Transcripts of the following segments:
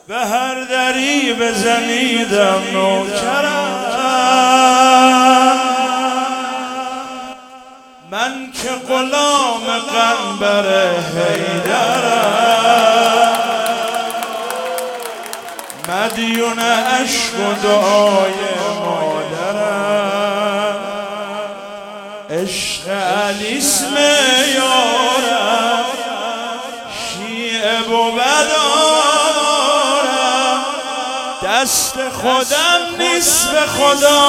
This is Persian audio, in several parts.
به هر دری بزنیدم نوکرم، من که غلام قنبر حیدرم، مدیون عشق و دعای مادرم، عشق علی اسم یارم، شیعه بود آرم، دست خودم نیست به خدا،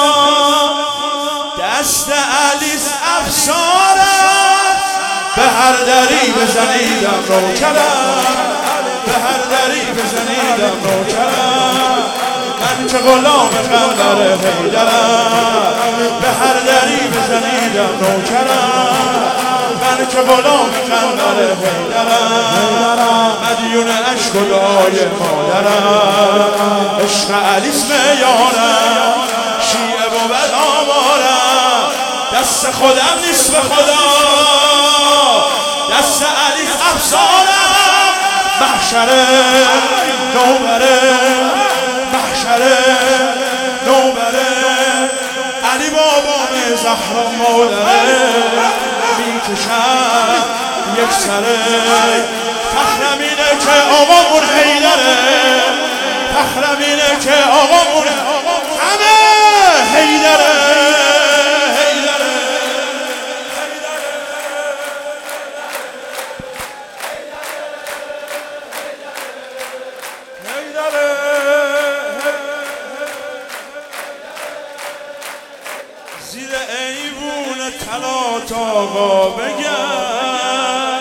دست علیس افسارم، به هر دری بزنیدم نوکرم، به هر دری بزنیدم نوکرم، من که غلام قنبر حیدرم، به هر دری بزنیدم نوکرم، من که غلام قنبر حیدرم، مدیون عشق و دعای مادرم، عشق علی اسم یارم، شیعه بود آمارم، دست خودم نیست به خدا، دست علی افسارم، محشره نوبره، محشره نوبره، علی بابام زهرا مادره، میکشم یک سره، فخرم اینه که آقامون حیدره، فخرم اینه که آقامون همه حیدره، حیدره، حیدره، زیر ایوون طلات آقا بگم،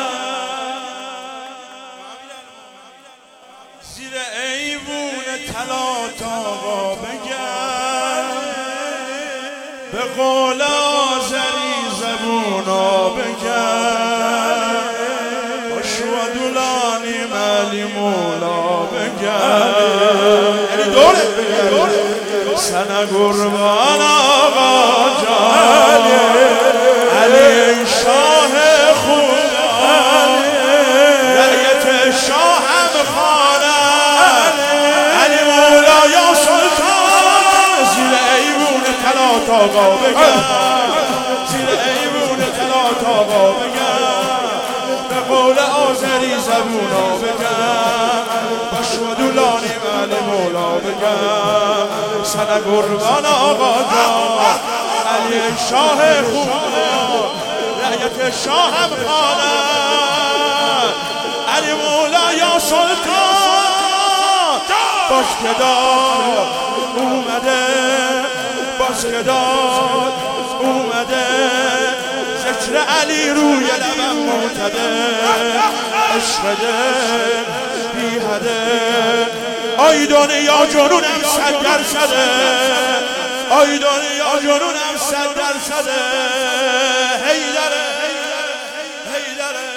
زیر ایوون طلات آقا بگم، به قول آذری زبونا بگم، با شودولانی ملی مولا بگم، یعنی دوره سنه قربان آقا جان، علی شاه خدا، رعیت شاه هم خانم، علی مولا یا سلطان، زیر ایوون طلات آقا بگم، زیر ایوون طلات آقا بگم، به قول آذری زبونا بگم، با شودولانی ملی مولا بگم، سنه قربان آقا جان، علی شاه خدا، رعیت شاه هم خانم، علی مولا یا سلطان، باش که داد اومده، باش که داد اومده، ذکر علی روی لبم معتده، عشق دل بی حده، آی دنیا جنونم 100%، آی دنیا جنونم 100%، حیدره، حیدره،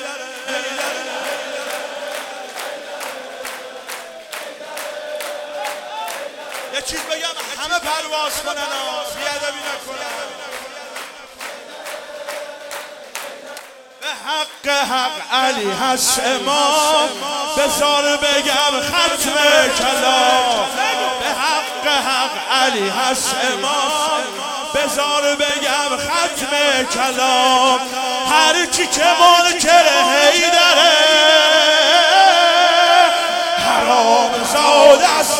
یه چیز بگم همه پرواز کنن، بیادبی نکنن، به حق علی هست امام، بذار بگم ختم کلام، به حق علی هست امام، بذار بگم ختم کلام، هر کی که منکر حیدره حرام زاده است،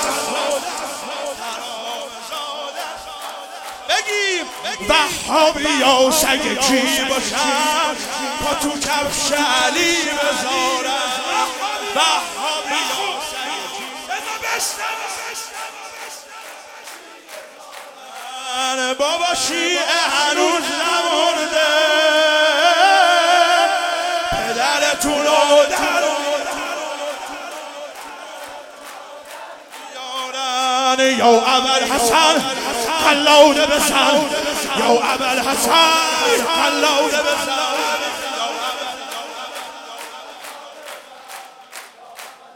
بگیم وهابی یا سگ کی باشم، پا تو کفش علی بذارم، وهابی یا سگ کی بذارم، بابا شیعه هنوز نمرده، پدرتون رو در یارن، یا ابوالحسن قلاوده بزن، یا ابوالحسن قلاوده بزن،